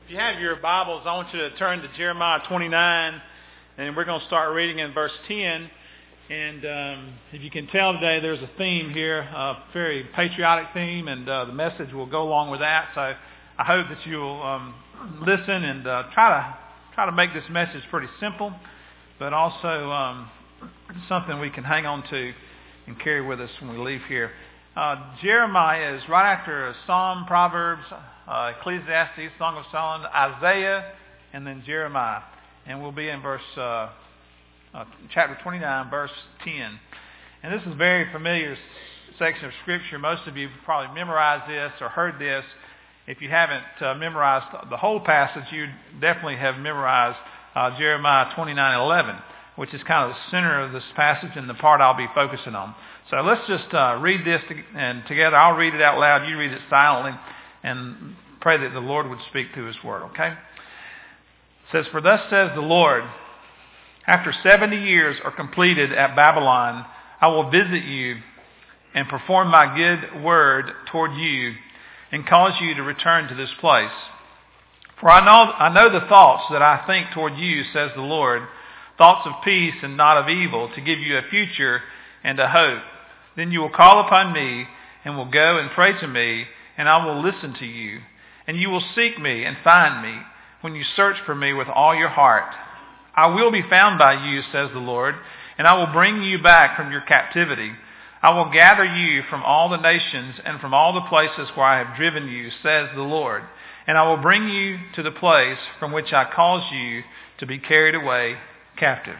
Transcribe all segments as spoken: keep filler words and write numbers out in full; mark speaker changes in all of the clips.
Speaker 1: If you have your Bibles, I want you to turn to Jeremiah twenty-nine, and we're going to start reading in verse ten. And um, if you can tell today, there's a theme here, a very patriotic theme, and uh, the message will go along with that. So I hope that you'll um, listen and uh, try to try to make this message pretty simple, but also um, something we can hang on to and carry with us when we leave here. Uh, Jeremiah is right after Psalm, Proverbs, uh, Ecclesiastes, Song of Solomon, Isaiah, and then Jeremiah. And we'll be in verse uh, uh, chapter twenty-nine, verse ten. And this is a very familiar section of Scripture. Most of you probably memorized this or heard this. If you haven't uh, memorized the whole passage, you definitely have memorized uh, Jeremiah twenty-nine eleven, which is kind of the center of this passage and the part I'll be focusing on. So let's just uh, read this to, and together. I'll read it out loud. You read it silently and pray that the Lord would speak through His Word, okay? It says, "For thus says the Lord, after seventy years are completed at Babylon, I will visit you and perform my good word toward you and cause you to return to this place. For I know, I know the thoughts that I think toward you, says the Lord, thoughts of peace and not of evil, to give you a future and a hope. Then you will call upon me and will go and pray to me, and I will listen to you. And you will seek me and find me when you search for me with all your heart. I will be found by you, says the Lord, and I will bring you back from your captivity. I will gather you from all the nations and from all the places where I have driven you, says the Lord. And I will bring you to the place from which I caused you to be carried away captive."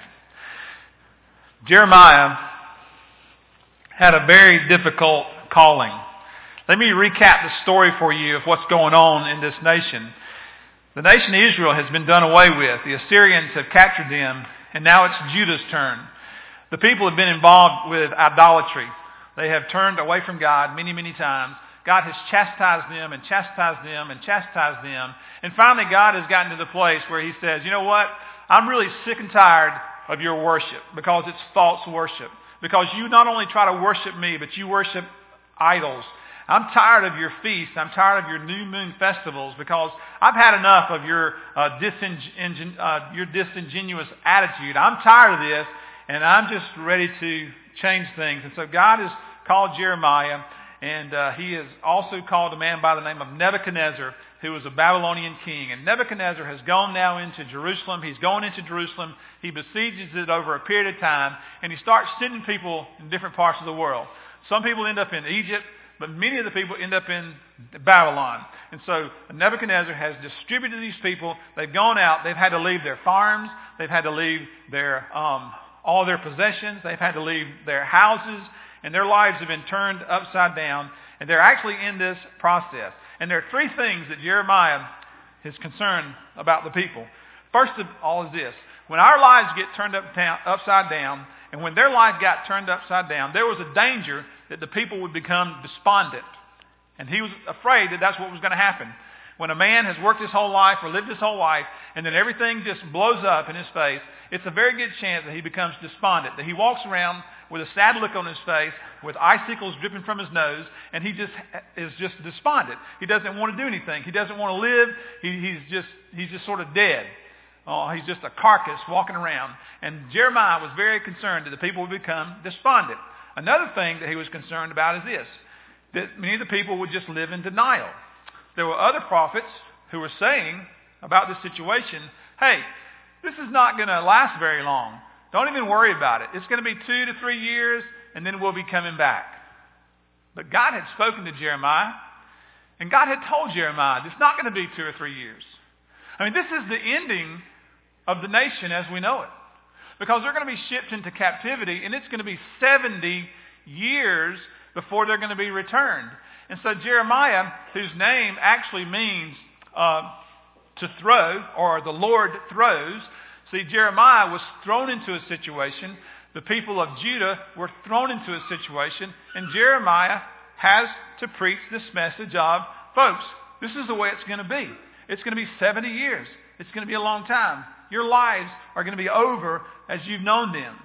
Speaker 1: Jeremiah had a very difficult calling. Let me recap the story for you of what's going on in this nation. The nation of Israel has been done away with. The Assyrians have captured them, and now it's Judah's turn. The people have been involved with idolatry. They have turned away from God many, many times. God has chastised them and chastised them and chastised them. And finally, God has gotten to the place where He says, you know what? I'm really sick and tired of your worship because it's false worship. Because you not only try to worship me, but you worship idols. I'm tired of your feasts. I'm tired of your new moon festivals because I've had enough of your uh, disingen- uh, your disingenuous attitude. I'm tired of this, and I'm just ready to change things. And so God has called Jeremiah, and uh, he has also called a man by the name of Nebuchadnezzar, who was a Babylonian king. And Nebuchadnezzar has gone now into Jerusalem. He's going into Jerusalem. He besieges it over a period of time, and he starts sending people in different parts of the world. Some people end up in Egypt, but many of the people end up in Babylon. And so Nebuchadnezzar has distributed these people. They've gone out. They've had to leave their farms. They've had to leave their um, all their possessions. They've had to leave their houses. And their lives have been turned upside down. And they're actually in this process. And there are three things that Jeremiah is concerned about the people. First of all is this. When our lives get turned up down, upside down, and when their life got turned upside down, there was a danger that the people would become despondent. And he was afraid that that's what was going to happen. When a man has worked his whole life or lived his whole life, and then everything just blows up in his face, it's a very good chance that he becomes despondent, that he walks around with a sad look on his face, with icicles dripping from his nose, and he just is just despondent. He doesn't want to do anything. He doesn't want to live. He, he's just he's just sort of dead. Oh, he's just a carcass walking around. And Jeremiah was very concerned that the people would become despondent. Another thing that he was concerned about is this, that many of the people would just live in denial. There were other prophets who were saying about this situation, hey, this is not going to last very long. Don't even worry about it. It's going to be two to three years, and then we'll be coming back. But God had spoken to Jeremiah, and God had told Jeremiah, it's not going to be two or three years. I mean, this is the ending of the nation as we know it. Because they're going to be shipped into captivity, and it's going to be seventy years before they're going to be returned. And so Jeremiah, whose name actually means uh, to throw, or the Lord throws, see, Jeremiah was thrown into a situation. The people of Judah were thrown into a situation, and Jeremiah has to preach this message of, folks, this is the way it's going to be. It's going to be seventy years. It's going to be a long time. Your lives are going to be over as you've known them.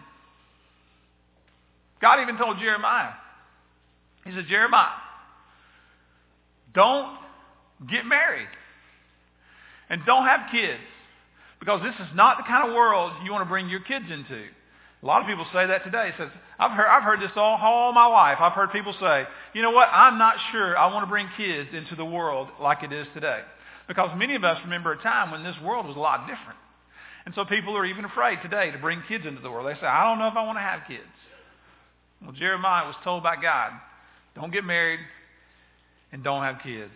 Speaker 1: God even told Jeremiah, he said, Jeremiah, don't get married. And don't have kids. Because this is not the kind of world you want to bring your kids into. A lot of people say that today. It says, I've heard, I've heard this all, all my life. I've heard people say, you know what, I'm not sure I want to bring kids into the world like it is today. Because many of us remember a time when this world was a lot different. And so people are even afraid today to bring kids into the world. They say, I don't know if I want to have kids. Well, Jeremiah was told by God, don't get married and don't have kids.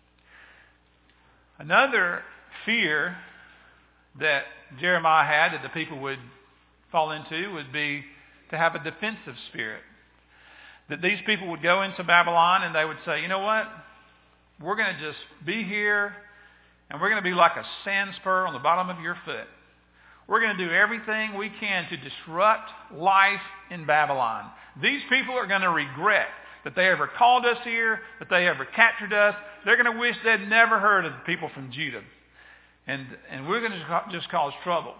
Speaker 1: Another fear that Jeremiah had that the people would fall into would be to have a defensive spirit. That these people would go into Babylon and they would say, you know what? We're going to just be here and we're going to be like a sand spur on the bottom of your foot. We're going to do everything we can to disrupt life in Babylon. These people are going to regret that they ever called us here, that they ever captured us. They're going to wish they'd never heard of the people from Judah. And, and we're going to just cause trouble.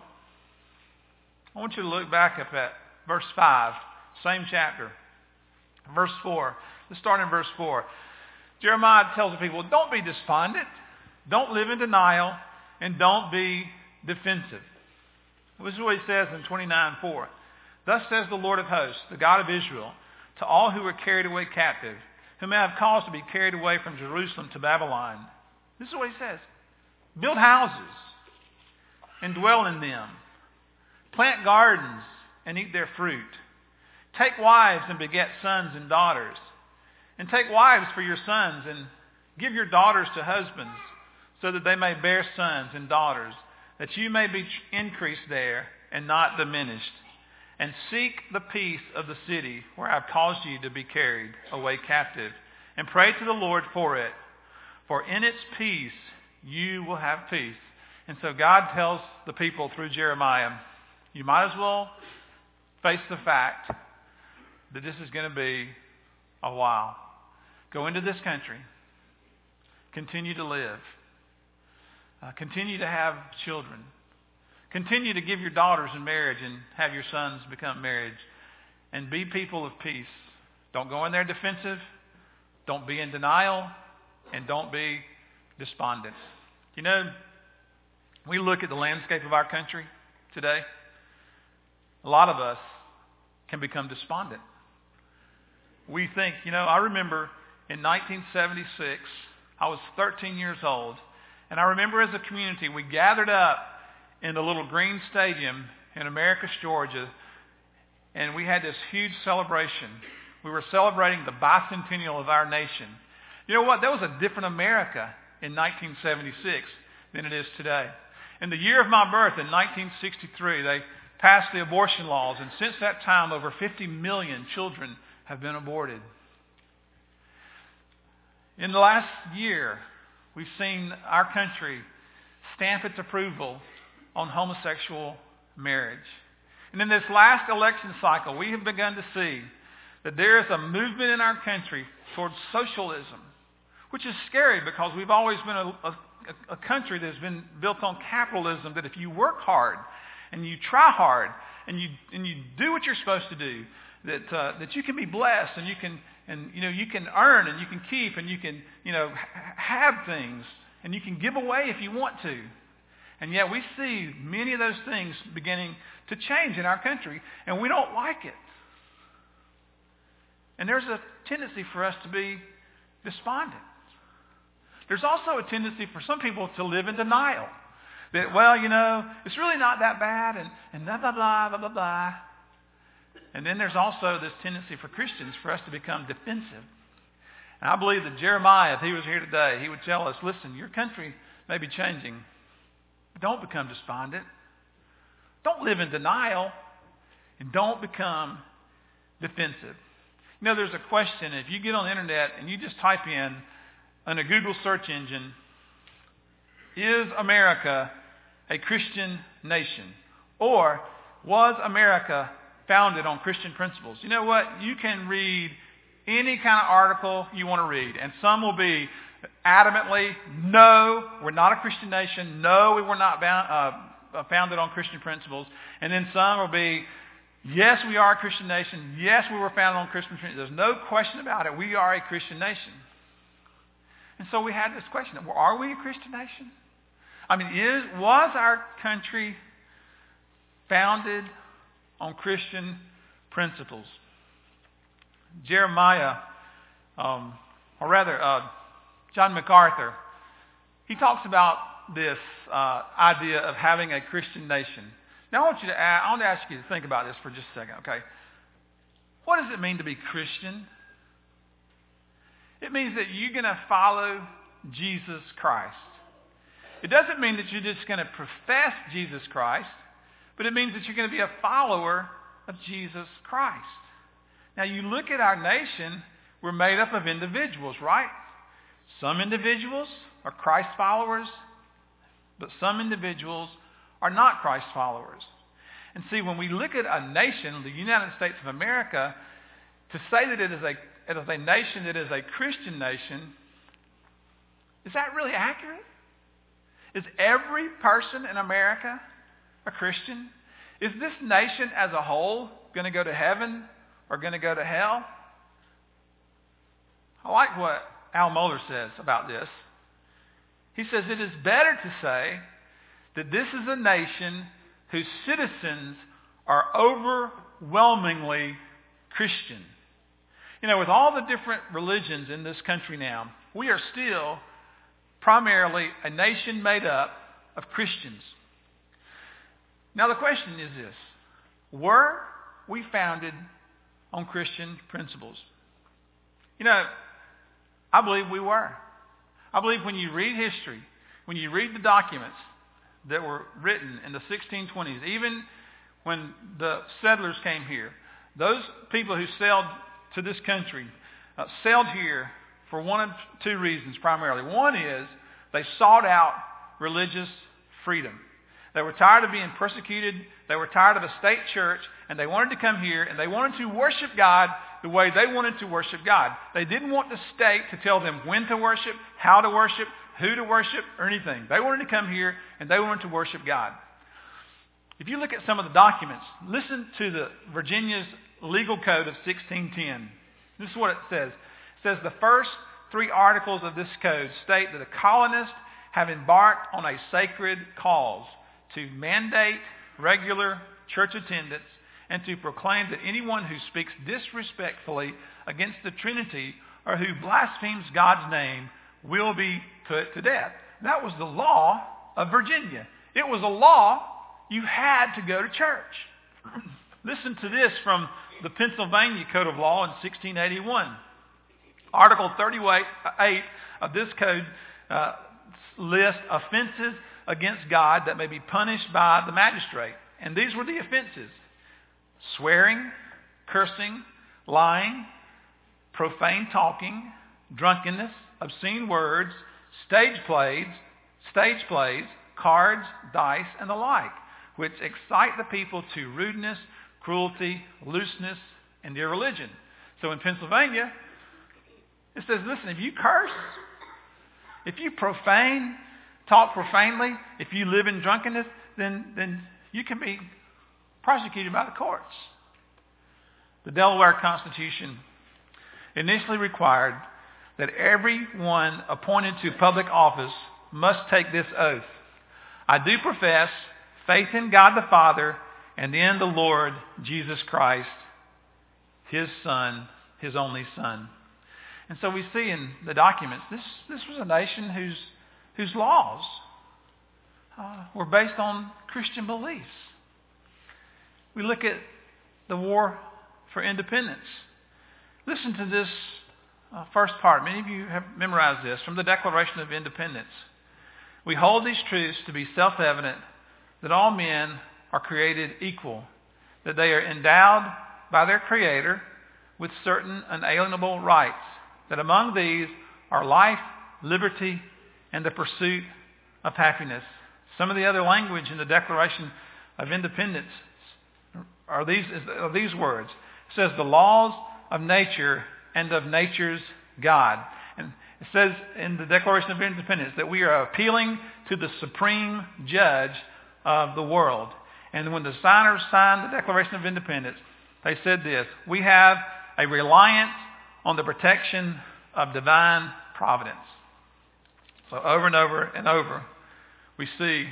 Speaker 1: I want you to look back up at verse five, same chapter. Verse four. Let's start in verse four. Jeremiah tells the people, don't be despondent. Don't live in denial. And don't be defensive. This is what he says in twenty-nine four. Thus says the Lord of hosts, the God of Israel, to all who were carried away captive, whom I have caused to be carried away from Jerusalem to Babylon. This is what he says. Build houses and dwell in them. Plant gardens and eat their fruit. Take wives and beget sons and daughters. And take wives for your sons and give your daughters to husbands so that they may bear sons and daughters, that you may be increased there and not diminished. And seek the peace of the city where I have caused you to be carried away captive. And pray to the Lord for it. For in its peace you will have peace. And so God tells the people through Jeremiah, you might as well face the fact that this is going to be a while. Go into this country. Continue to live. Uh, continue to have children. Continue to give your daughters in marriage and have your sons become married. And be people of peace. Don't go in there defensive. Don't be in denial. And don't be despondent. You know, we look at the landscape of our country today. A lot of us can become despondent. We think, you know, I remember in nineteen seventy-six, I was thirteen years old. And I remember as a community, we gathered up in the little green stadium in Americus, Georgia. And we had this huge celebration. We were celebrating the bicentennial of our nation. You know what? There was a different America in nineteen seventy-six than it is today. In the year of my birth, in nineteen sixty-three, they passed the abortion laws. And since that time, over fifty million children have been aborted. In the last year, we've seen our country stamp its approval on homosexual marriage. And in this last election cycle, we have begun to see that there is a movement in our country towards socialism, which is scary because we've always been a, a, a country that has been built on capitalism, that if you work hard and you try hard and you and you do what you're supposed to do, that uh, that you can be blessed and you can and you know you can earn and you can keep and you can you know ha- have things and you can give away if you want to. And yet we see many of those things beginning to change in our country, and we don't like it. And there's a tendency for us to be despondent. There's also a tendency for some people to live in denial. That, well, you know, it's really not that bad, and, and blah, blah, blah, blah, blah, blah. And then there's also this tendency for Christians for us to become defensive. And I believe that Jeremiah, if he was here today, he would tell us, listen, your country may be changing. Don't become despondent. Don't live in denial. And don't become defensive. You know, there's a question. If you get on the internet and you just type in, on a Google search engine, is America a Christian nation? Or was America founded on Christian principles? You know what? You can read any kind of article you want to read. And some will be adamantly, no, we're not a Christian nation. No, we were not bound, uh, founded on Christian principles. And then some will be, yes, we are a Christian nation. Yes, we were founded on Christian principles. There's no question about it. We are a Christian nation. And so we had this question, well, are we a Christian nation? I mean, is, was our country founded on Christian principles? Jeremiah, um, or rather, uh, John MacArthur, he talks about this uh, idea of having a Christian nation. Now, I want you to ask, I want to ask you to think about this for just a second, okay? What does it mean to be Christian? It means that you're going to follow Jesus Christ. It doesn't mean that you're just going to profess Jesus Christ, but it means that you're going to be a follower of Jesus Christ. Now, you look at our nation, we're made up of individuals, right? Some individuals are Christ followers, but some individuals are not Christ followers. And see, when we look at a nation, the United States of America, to say that it is a, it is a nation that is a Christian nation, is that really accurate? Is every person in America a Christian? Is this nation as a whole going to go to heaven or going to go to hell? I like what Al Mohler says about this. He says it is better to say that this is a nation whose citizens are overwhelmingly Christian. You know, with all the different religions in this country now, we are still primarily a nation made up of Christians. Now the question is this: were we founded on Christian principles? You know, I believe we were. I believe when you read history, when you read the documents that were written in the sixteen twenties, even when the settlers came here, those people who sailed to this country uh, sailed here for one of two reasons primarily. One is they sought out religious freedom. They were tired of being persecuted. They were tired of a state church, and they wanted to come here, and they wanted to worship God the way they wanted to worship God. They didn't want the state to tell them when to worship, how to worship, who to worship, or anything. They wanted to come here, and they wanted to worship God. If you look at some of the documents, listen to the Virginia's Legal Code of sixteen ten. This is what it says. It says the first three articles of this code state that the colonists have embarked on a sacred cause to mandate regular church attendance and to proclaim that anyone who speaks disrespectfully against the Trinity or who blasphemes God's name will be put to death. That was the law of Virginia. It was a law. You had to go to church. Listen to this from the Pennsylvania Code of Law in sixteen eighty-one. Article thirty-eight of this code uh, lists offenses against God that may be punished by the magistrate. And these were the offenses: swearing, cursing, lying, profane talking, drunkenness, obscene words, stage plays, stage plays, cards, dice, and the like, which excite the people to rudeness, cruelty, looseness, and irreligion. So in Pennsylvania, it says, listen, if you curse, if you profane, talk profanely, if you live in drunkenness, then, then you can be prosecuted by the courts. The Delaware Constitution initially required that everyone appointed to public office must take this oath: I do profess faith in God the Father and in the Lord Jesus Christ, His Son, His only Son. And so we see in the documents, this, this was a nation whose, whose laws uh, were based on Christian beliefs. We look at the war for independence. Listen to this uh, first part. Many of you have memorized this from the Declaration of Independence. We hold these truths to be self-evident, that all men are created equal, that they are endowed by their Creator with certain unalienable rights, that among these are life, liberty, and the pursuit of happiness. Some of the other language in the Declaration of Independence are these, are these words. It says, the laws of nature and of nature's God. And it says in the Declaration of Independence that we are appealing to the supreme judge of the world. And when the signers signed the Declaration of Independence, they said this: we have a reliance on the protection of divine providence. So over and over and over, we see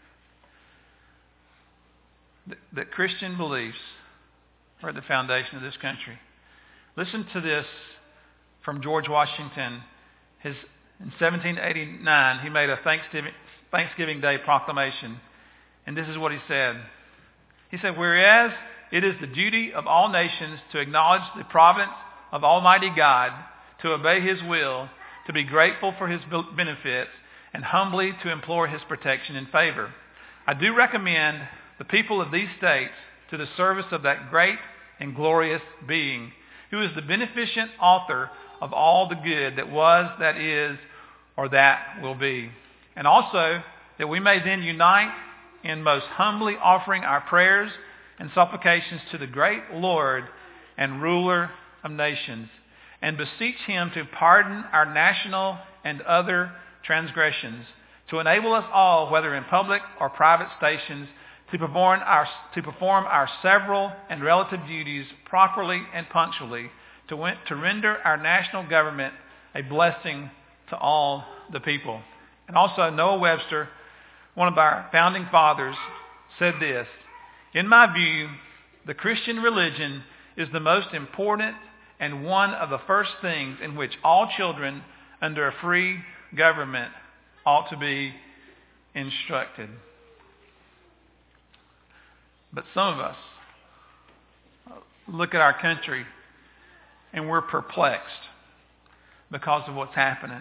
Speaker 1: that, that Christian beliefs are at the foundation of this country. Listen to this from George Washington. His, in seventeen eighty-nine, he made a Thanksgiving, Thanksgiving Day proclamation. And this is what he said. He said, "Whereas it is the duty of all nations to acknowledge the providence of Almighty God, to obey His will, to be grateful for His benefits, and humbly to implore His protection and favor, I do recommend the people of these states to the service of that great and glorious being, who is the beneficent author of all the good that was, that is, or that will be. And also that we may then unite in most humbly offering our prayers and supplications to the great Lord and ruler of nations, and beseech Him to pardon our national and other transgressions, to enable us all, whether in public or private stations, to perform our, to perform our several and relative duties properly and punctually, to, win, to render our national government a blessing to all the people." And also Noah Webster, one of our founding fathers, said this, "In my view, the Christian religion is the most important and one of the first things in which all children under a free government ought to be instructed." But some of us look at our country and we're perplexed because of what's happening.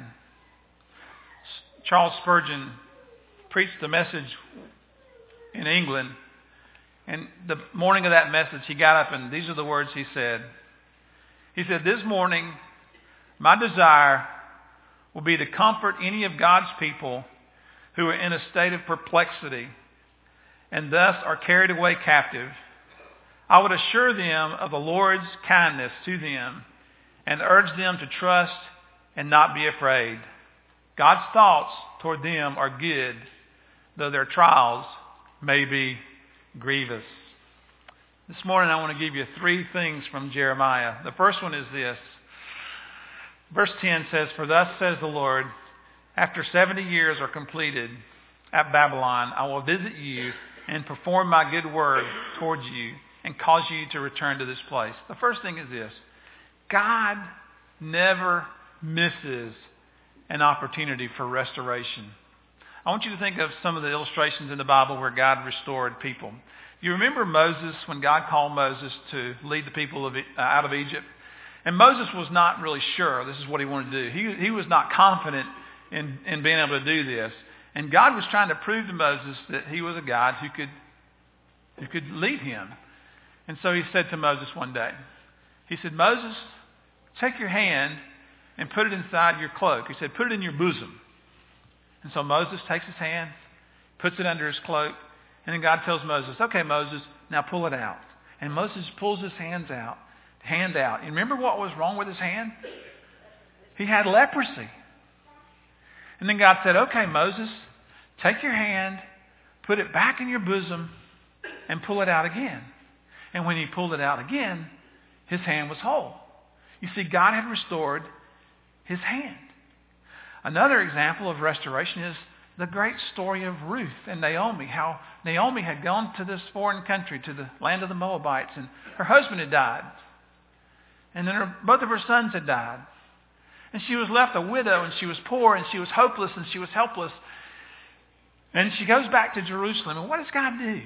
Speaker 1: Charles Spurgeon preached a message in England, and the morning of that message he got up and these are the words he said. He said, "This morning my desire will be to comfort any of God's people who are in a state of perplexity and thus are carried away captive. I would assure them of the Lord's kindness to them and urge them to trust and not be afraid. God's thoughts toward them are good, though their trials may be grievous." This morning I want to give you three things from Jeremiah. The first one is this. Verse ten says, "For thus says the Lord, after seventy years are completed at Babylon, I will visit you and perform my good word towards you and cause you to return to this place." The first thing is this. God never misses an opportunity for restoration. I want you to think of some of the illustrations in the Bible where God restored people. You remember Moses, when God called Moses to lead the people of, uh, out of Egypt? And Moses was not really sure this is what he wanted to do. He, he was not confident in, in being able to do this. And God was trying to prove to Moses that he was a God who could, who could lead him. And so he said to Moses one day, he said, "Moses, take your hand and put it inside your cloak." He said, "Put it in your bosom." And so Moses takes his hand, puts it under his cloak, and then God tells Moses, "Okay, Moses, now pull it out." And Moses pulls his hands out, hand out. And remember what was wrong with his hand? He had leprosy. And then God said, "Okay, Moses, take your hand, put it back in your bosom, and pull it out again." And when he pulled it out again, his hand was whole. You see, God had restored his hand. Another example of restoration is the great story of Ruth and Naomi, how Naomi had gone to this foreign country, to the land of the Moabites, and her husband had died. And then her, both of her sons had died. And she was left a widow, and she was poor, and she was hopeless, and she was helpless. And she goes back to Jerusalem, and what does God do?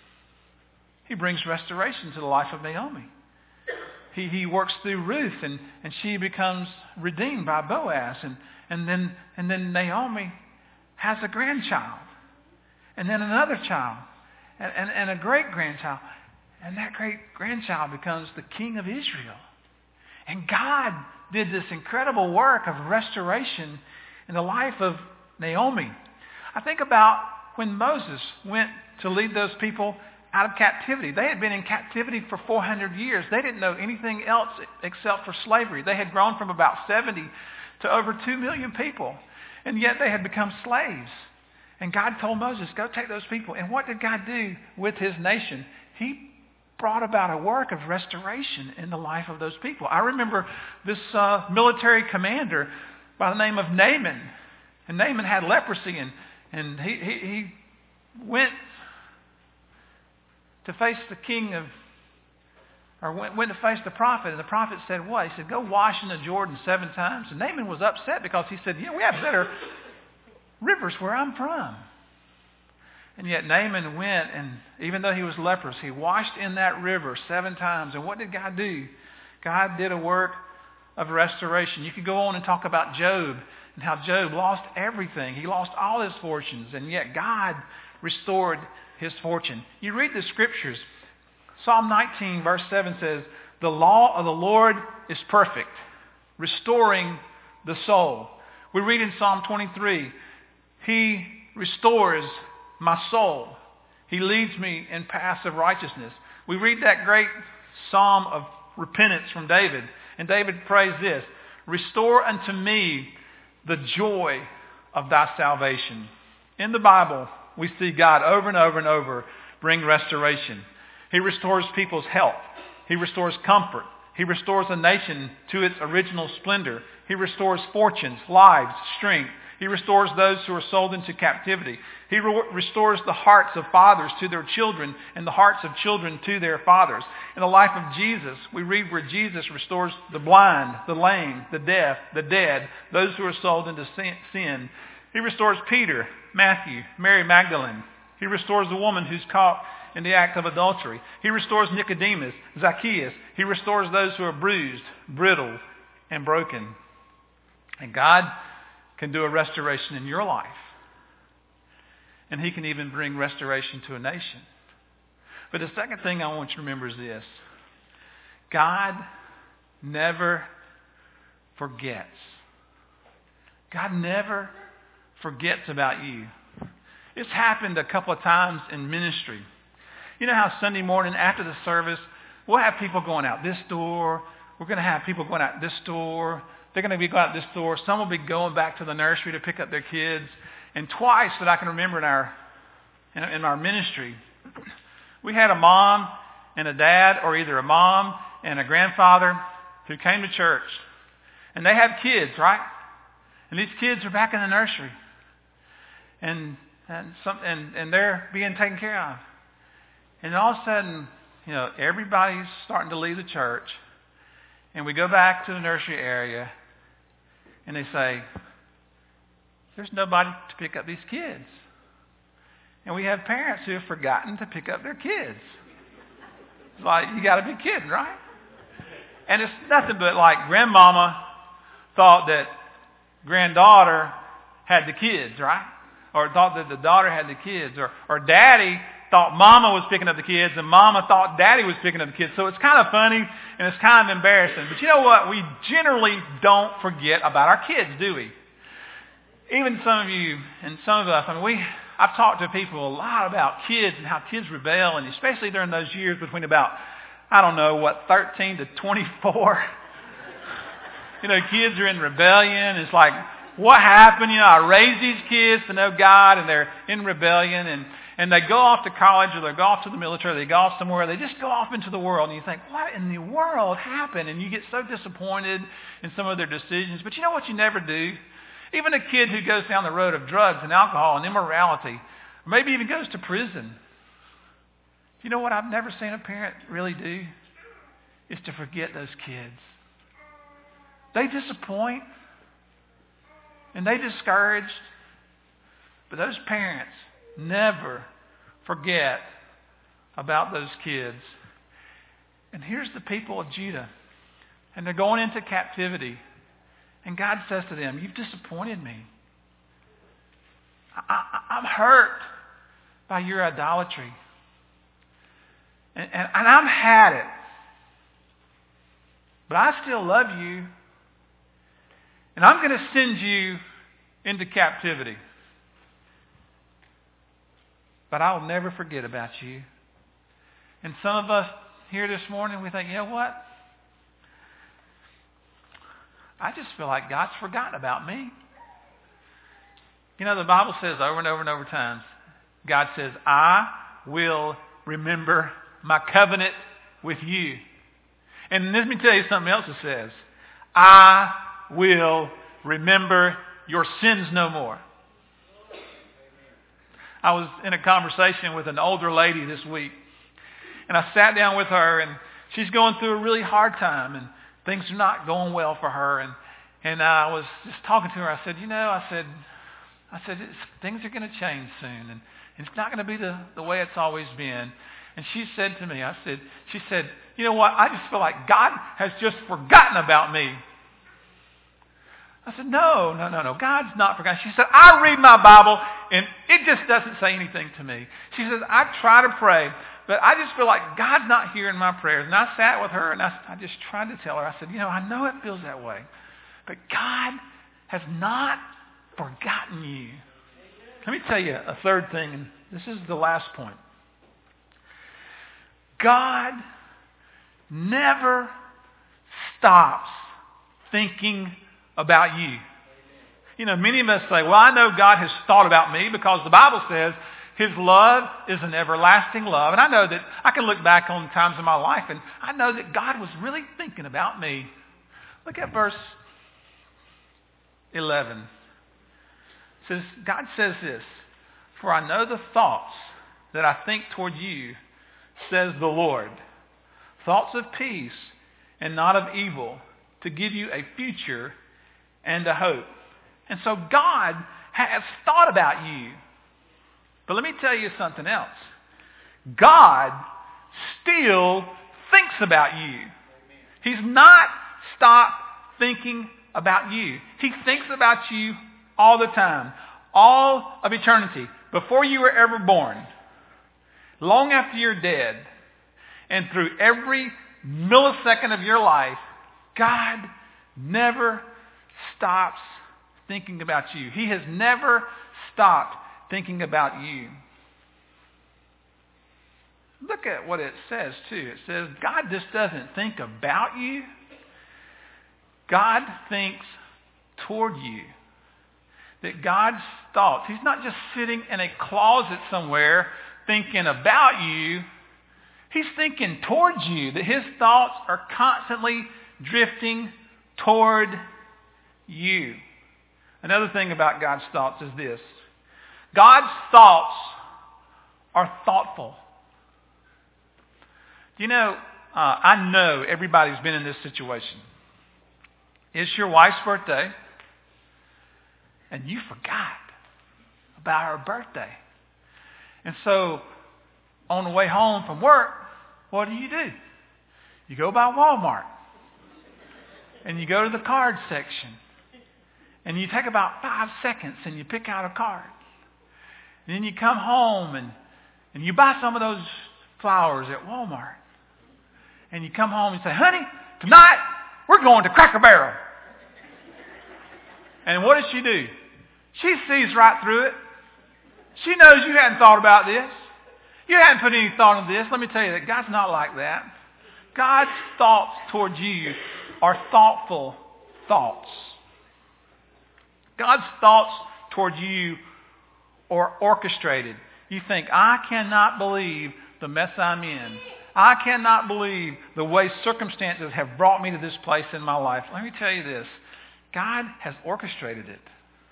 Speaker 1: He brings restoration to the life of Naomi. He, he works through Ruth, and, and she becomes redeemed by Boaz. And, and, then, and then Naomi has a grandchild, and then another child, and, and, and a great-grandchild. And that great-grandchild becomes the king of Israel. And God did this incredible work of restoration in the life of Naomi. I think about when Moses went to lead those people out of captivity. They had been in captivity for four hundred years. They didn't know anything else except for slavery. They had grown from about seventy to over two million people. And yet they had become slaves. And God told Moses, "Go take those people." And what did God do with his nation? He brought about a work of restoration in the life of those people. I remember this uh, military commander by the name of Naaman. And Naaman had leprosy, and, And he, he, he went to face the king of, or went, went to face the prophet, and the prophet said what? He said, go wash in the Jordan seven times. And Naaman was upset because he said, you know, we have better rivers where I'm from. And yet Naaman went, and even though he was leprous, he washed in that river seven times. And what did God do? God did a work of restoration. You could go on and talk about Job and how Job lost everything. He lost all his fortunes, and yet God restored his fortune. You read the scriptures. Psalm nineteen verse seven says, the law of the Lord is perfect, restoring the soul. We read in Psalm twenty-three, he restores my soul. He leads me in paths of righteousness. We read that great psalm of repentance from David. And David prays this, restore unto me the joy of thy salvation. In the Bible, we see God over and over and over bring restoration. He restores people's health. He restores comfort. He restores a nation to its original splendor. He restores fortunes, lives, strength. He restores those who are sold into captivity. He re- restores the hearts of fathers to their children and the hearts of children to their fathers. In the life of Jesus, we read where Jesus restores the blind, the lame, the deaf, the dead, those who are sold into sin. He restores Peter, Matthew, Mary Magdalene. He restores the woman who's caught in the act of adultery. He restores Nicodemus, Zacchaeus. He restores those who are bruised, brittle, and broken. And God can do a restoration in your life. And he can even bring restoration to a nation. But the second thing I want you to remember is this. God never forgets. God never forgets about you. It's happened a couple of times in ministry. You know how Sunday morning after the service, we'll have people going out this door. We're going to have people going out this door. They're going to be going out this door. Some will be going back to the nursery to pick up their kids. And twice that I can remember in our in, in our ministry, we had a mom and a dad, or either a mom and a grandfather who came to church. And they have kids, right? And these kids are back in the nursery. And and some and, and they're being taken care of. And all of a sudden, you know, everybody's starting to leave the church. And we go back to the nursery area. And they say, there's nobody to pick up these kids. And we have parents who have forgotten to pick up their kids. It's like, you got to be kidding, right? And it's nothing but like grandmama thought that granddaughter had the kids, right? Or thought that the daughter had the kids. Or, or daddy thought mama was picking up the kids, and mama thought daddy was picking up the kids. So it's kind of funny, and it's kind of embarrassing. But you know what? We generally don't forget about our kids, do we? Even some of you and some of us, I mean, we, I've talked to people a lot about kids and how kids rebel, and especially during those years between about, I don't know, what, thirteen to twenty-four. You know, kids are in rebellion. It's like, what happened? You know, I raised these kids to know God, and they're in rebellion, and And they go off to college, or they go off to the military, they go off somewhere, they just go off into the world. And you think, what in the world happened? And you get so disappointed in some of their decisions. But you know what you never do? Even a kid who goes down the road of drugs and alcohol and immorality, or maybe even goes to prison. You know what I've never seen a parent really do? Is to forget those kids. They disappoint, and they discourage. But those parents never forget about those kids. And here's the people of Judah. And they're going into captivity. And God says to them, you've disappointed me. I, I, I'm hurt by your idolatry. And, and, and I've had it. But I still love you. And I'm going to send you into captivity. But I'll never forget about you. And some of us here this morning, we think, you know what? I just feel like God's forgotten about me. You know, the Bible says over and over and over times, God says, I will remember my covenant with you. And let me tell you something else it says. I will remember your sins no more. I was in a conversation with an older lady this week, and I sat down with her, and she's going through a really hard time, and things are not going well for her. And and I was just talking to her. I said, you know, I said, I said, it's, things are going to change soon, and it's not going to be the, the way it's always been. And she said to me, I said, she said, you know what? I just feel like God has just forgotten about me. I said, no, no, no, no. God's not forgotten. She said, I read my Bible, and it just doesn't say anything to me. She says, I try to pray, but I just feel like God's not hearing my prayers. And I sat with her, and I, I just tried to tell her, I said, you know, I know it feels that way, but God has not forgotten you. Let me tell you a third thing, and this is the last point. God never stops thinking about you. You know, many of us say, well, I know God has thought about me because the Bible says His love is an everlasting love. And I know that I can look back on times in my life and I know that God was really thinking about me. Look at verse eleven. It says, God says this, for I know the thoughts that I think toward you, says the Lord, thoughts of peace and not of evil, to give you a future and a hope. And so God has thought about you. But let me tell you something else. God still thinks about you. He's not stopped thinking about you. He thinks about you all the time, all of eternity, before you were ever born, long after you're dead, and through every millisecond of your life, God never stops thinking about you. He has never stopped thinking about you. Look at what it says too. It says God just doesn't think about you. God thinks toward you. That God's thoughts, He's not just sitting in a closet somewhere thinking about you. He's thinking towards you. That His thoughts are constantly drifting toward you. Another thing about God's thoughts is this. God's thoughts are thoughtful. You know, uh, I know everybody's been in this situation. It's your wife's birthday, and you forgot about her birthday. And so, on the way home from work, what do you do? You go by Walmart, and you go to the card section, and you take about five seconds, and you pick out a card. And then you come home, and, and you buy some of those flowers at Walmart. And you come home and say, honey, tonight we're going to Cracker Barrel. And what does she do? She sees right through it. She knows you hadn't thought about this. You hadn't put any thought into this. Let me tell you that God's not like that. God's thoughts towards you are thoughtful thoughts. God's thoughts towards you are orchestrated. You think, I cannot believe the mess I'm in. I cannot believe the way circumstances have brought me to this place in my life. Let me tell you this. God has orchestrated it.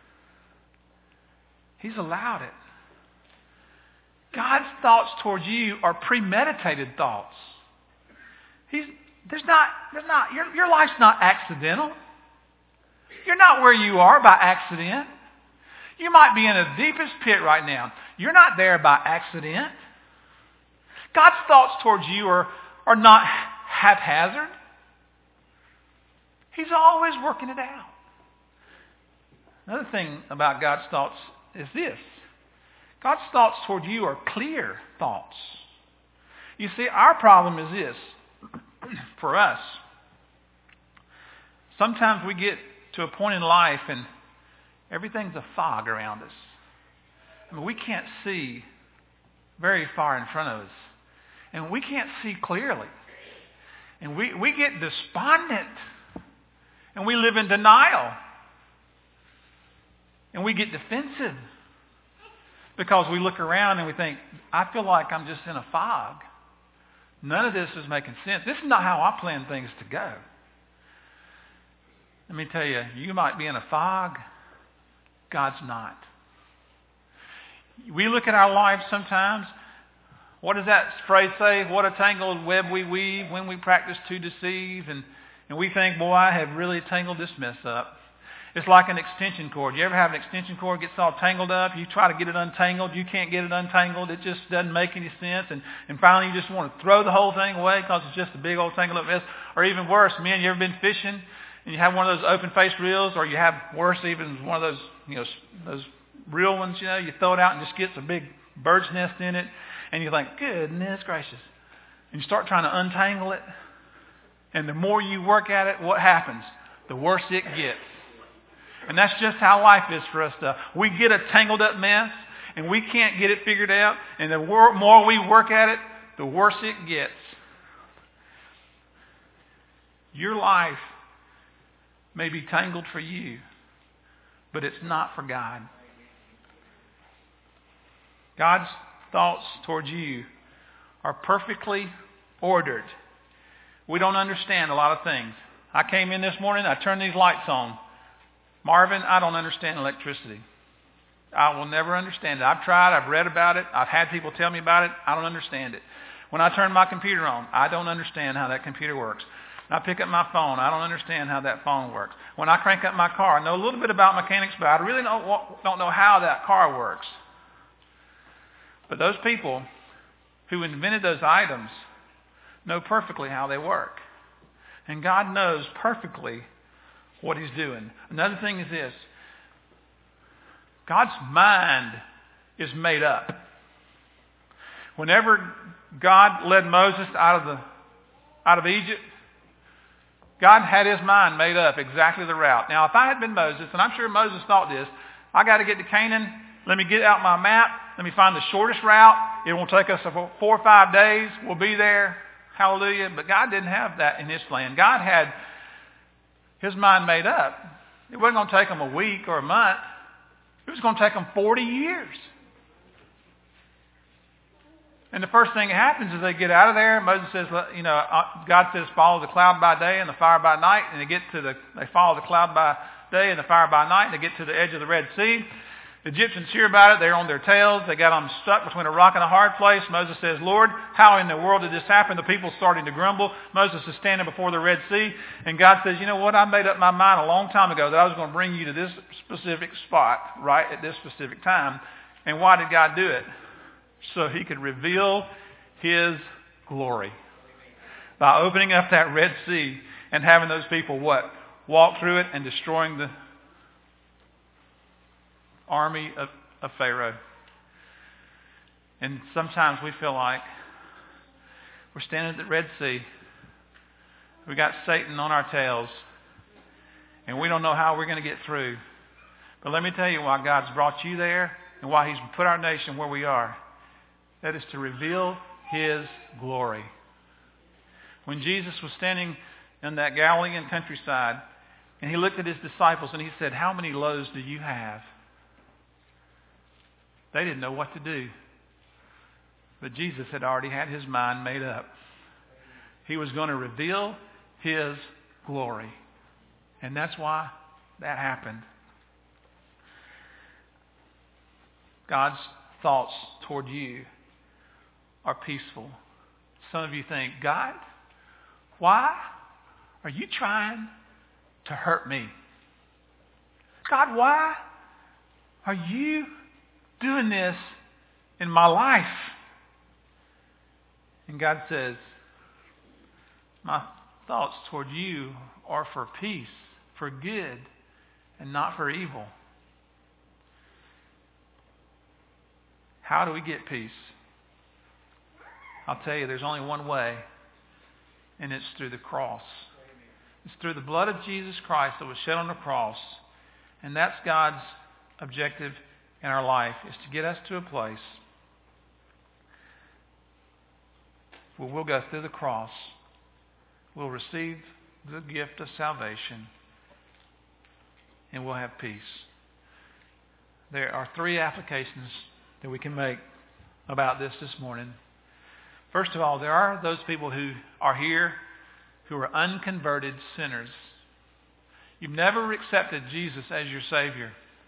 Speaker 1: He's allowed it. God's thoughts towards you are premeditated thoughts. He's, there's not, there's not, your, your life's not accidental. You're not where you are by accident. You might be in the deepest pit right now. You're not there by accident. God's thoughts towards you are, are not haphazard. He's always working it out. Another thing about God's thoughts is this. God's thoughts toward you are clear thoughts. You see, our problem is this. For us, sometimes we get to a point in life and everything's a fog around us. I mean, we can't see very far in front of us. And we can't see clearly. And we, we get despondent. And we live in denial. And we get defensive. Because we look around and we think, I feel like I'm just in a fog. None of this is making sense. This is not how I plan things to go. Let me tell you, you might be in a fog. God's not. We look at our lives sometimes. What does that phrase say? What a tangled web we weave when we practice to deceive. And, and we think, boy, I have really tangled this mess up. It's like an extension cord. You ever have an extension cord gets all tangled up? You try to get it untangled. You can't get it untangled. It just doesn't make any sense. And, and finally you just want to throw the whole thing away because it's just a big old tangled up mess. Or even worse, men, you ever been fishing and you have one of those open-faced reels, or you have worse even one of those, you know, those real ones, you know, you throw it out and just gets a big bird's nest in it. And you think, goodness gracious. And you start trying to untangle it. And the more you work at it, what happens? The worse it gets. And that's just how life is for us. To, we get a tangled up mess, and we can't get it figured out. And the more we work at it, the worse it gets. Your life may be tangled for you, but it's not for God. God's thoughts towards you are perfectly ordered. We don't understand a lot of things. I came in this morning, I turned these lights on. Marvin, I don't understand electricity. I will never understand it. I've tried, I've read about it, I've had people tell me about it, I don't understand it. When I turn my computer on, I don't understand how that computer works. When I pick up my phone, I don't understand how that phone works. When I crank up my car, I know a little bit about mechanics, but I really don't, don't know how that car works. But those people who invented those items know perfectly how they work. And God knows perfectly what He's doing. Another thing is this. God's mind is made up. Whenever God led Moses out of the out of Egypt, God had his mind made up exactly the route. Now, if I had been Moses, and I'm sure Moses thought this, I got to get to Canaan. Let me get out my map. Let me find the shortest route. It won't take us four or five days. We'll be there. Hallelujah. But God didn't have that in His plan. God had His mind made up. It wasn't going to take Him a week or a month. It was going to take Him forty years. And the first thing that happens is they get out of there. Moses says, you know, God says, follow the cloud by day and the fire by night. And they get to the, they follow the cloud by day and the fire by night. And they get to the edge of the Red Sea. The Egyptians hear about it. They're on their tails. They got them stuck between a rock and a hard place. Moses says, Lord, how in the world did this happen? The people's starting to grumble. Moses is standing before the Red Sea. And God says, you know what? I made up my mind a long time ago that I was going to bring you to this specific spot right at this specific time. And why did God do it? So He could reveal His glory. By opening up that Red Sea and having those people, what? Walk through it and destroying the army of, of Pharaoh. And sometimes we feel like we're standing at the Red Sea. We got Satan on our tails. And we don't know how we're going to get through. But let me tell you why God's brought you there and why He's put our nation where we are. That is to reveal His glory. When Jesus was standing in that Galilean countryside, and He looked at His disciples and He said, how many loaves do you have? They didn't know what to do. But Jesus had already had His mind made up. He was going to reveal His glory. And that's why that happened. God's thoughts toward you are peaceful. Some of you think, God, why are you trying to hurt me? God, why are you doing this in my life? And God says, my thoughts toward you are for peace, for good, and not for evil. How do we get peace? I'll tell you, there's only one way, and it's through the cross. It's through the blood of Jesus Christ that was shed on the cross. And that's God's objective in our life, is to get us to a place where we'll go through the cross, we'll receive the gift of salvation, and we'll have peace. There are three applications that we can make about this this morning. First of all, there are those people who are here who are unconverted sinners. You've never accepted Jesus as your Savior.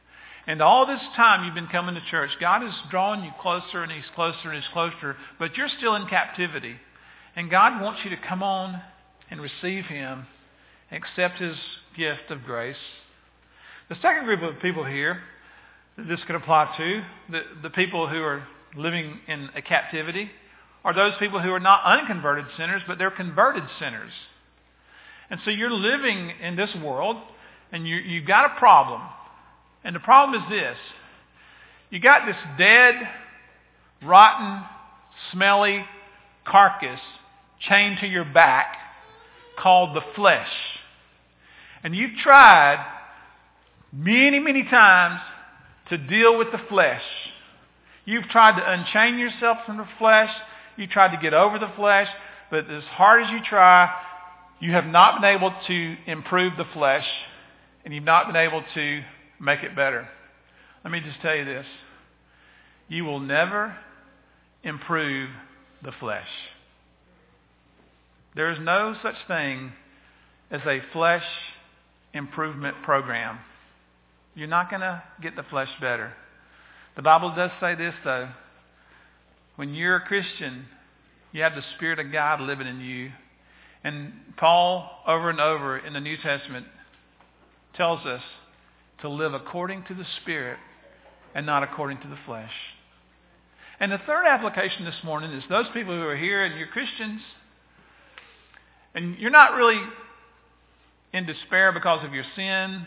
Speaker 1: And all this time you've been coming to church, God is drawing you closer and He's closer and He's closer, but you're still in captivity. And God wants you to come on and receive Him, accept His gift of grace. The second group of people here that this could apply to, the, the people who are living in a captivity, are those people who are not unconverted sinners, but they're converted sinners. And so you're living in this world, and you, you've got a problem. And the problem is this. You got this dead, rotten, smelly carcass chained to your back called the flesh. And you've tried many, many times to deal with the flesh. You've tried to unchain yourself from the flesh. You tried to get over the flesh. But as hard as you try, you have not been able to improve the flesh. And you've not been able to make it better. Let me just tell you this. You will never improve the flesh. There is no such thing as a flesh improvement program. You're not going to get the flesh better. The Bible does say this, though. When you're a Christian, you have the Spirit of God living in you. And Paul, over and over in the New Testament, tells us to live according to the Spirit and not according to the flesh. And the third application this morning is those people who are here and you're Christians, and you're not really in despair because of your sin,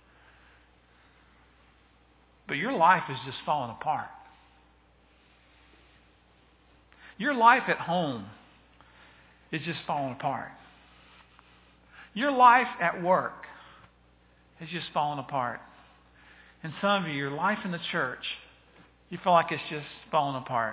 Speaker 1: but your life is just falling apart. Your life at home is just falling apart. Your life at work is just falling apart. And some of you, your life in the church, you feel like it's just falling apart.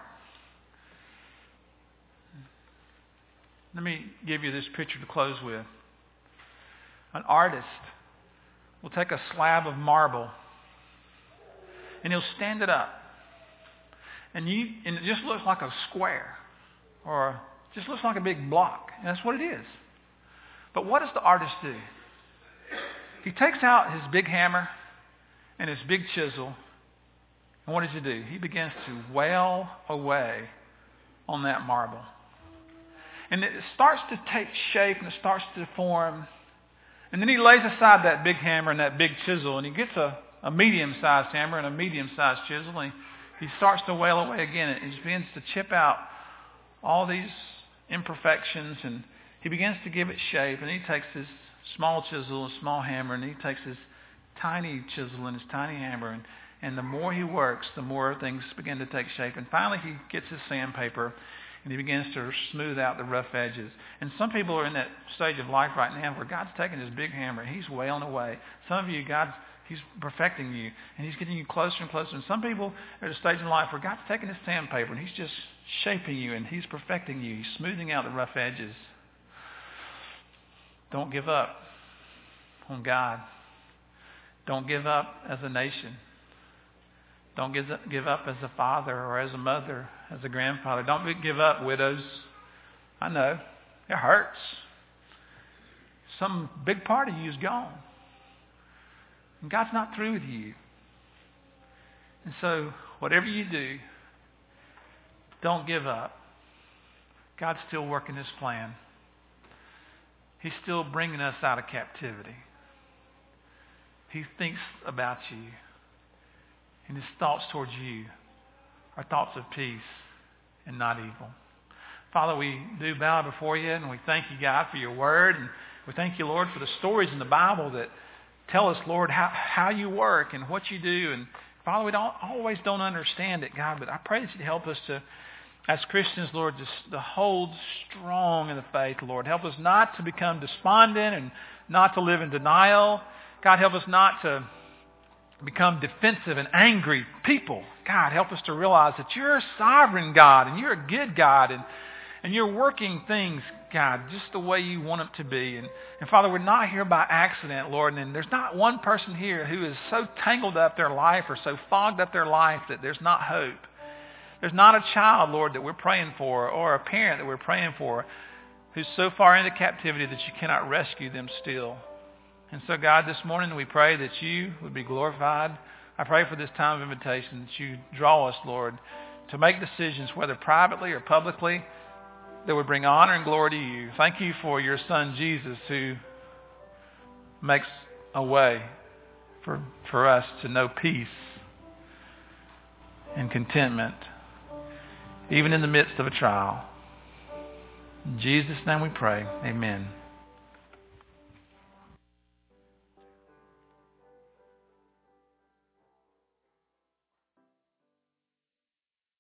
Speaker 1: Let me give you this picture to close with. An artist will take a slab of marble and he'll stand it up. And you and it just looks like a square or it just looks like a big block. And that's what it is. But what does the artist do? He takes out his big hammer and his big chisel. And what does he do? He begins to wail away on that marble. And it starts to take shape and it starts to form. And then he lays aside that big hammer and that big chisel and he gets a, a medium-sized hammer and a medium-sized chisel and he, he starts to wail away again. And he begins to chip out all these imperfections and he begins to give it shape. And he takes his small chisel and small hammer and he takes his tiny chisel and his tiny hammer. And, and the more he works, the more things begin to take shape. And finally he gets his sandpaper and he begins to smooth out the rough edges. And some people are in that stage of life right now where God's taking his big hammer and he's wailing away. Some of you, God's He's perfecting you and he's getting you closer and closer. And some people are at a stage in life where God's taking his sandpaper and he's just shaping you and he's perfecting you. He's smoothing out the rough edges. Don't give up on God. Don't give up as a nation. Don't give up, give up as a father or as a mother, as a grandfather. Don't give up, widows. I know. It hurts. Some big part of you is gone. And God's not through with you. And so, whatever you do, don't give up. God's still working his plan. He's still bringing us out of captivity. He thinks about you. And his thoughts towards you are thoughts of peace and not evil. Father, we do bow before you and we thank you, God, for your word. And we thank you, Lord, for the stories in the Bible that tell us, Lord, how, how you work and what you do. And Father, we don't always don't understand it, God, but I pray that you'd help us to, as Christians, Lord, just to hold strong in the faith, Lord. Help us not to become despondent and not to live in denial. God, help us not to become defensive and angry people. God, help us to realize that you're a sovereign God and you're a good God and, and you're working things, God, just the way you want them to be. And, and Father, we're not here by accident, Lord, and there's not one person here who is so tangled up their life or so fogged up their life that there's not hope. There's not a child, Lord, that we're praying for or a parent that we're praying for who's so far into captivity that you cannot rescue them still. And so, God, this morning we pray that you would be glorified I pray for this time of invitation that you draw us, Lord, to make decisions, whether privately or publicly, that would bring honor and glory to you. Thank you for your Son, Jesus, who makes a way for, for us to know peace and contentment, even in the midst of a trial. In Jesus' name we pray. Amen.